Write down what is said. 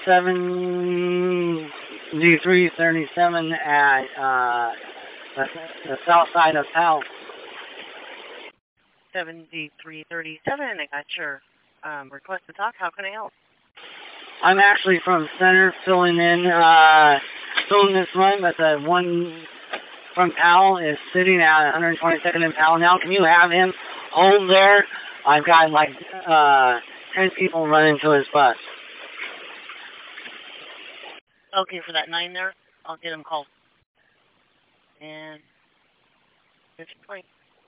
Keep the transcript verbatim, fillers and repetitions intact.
seventy-three thirty-seven at uh, the, the south side of Powell. seventy-three thirty-seven, I got your um, request to talk. How can I help? I'm actually from center filling in, uh, filling this run, but the one from Powell is sitting at one twenty-second in Powell now. Can you have him hold there? I've got like uh, ten people running to his bus. Okay, for that nine there, I'll get him called. And fifty point.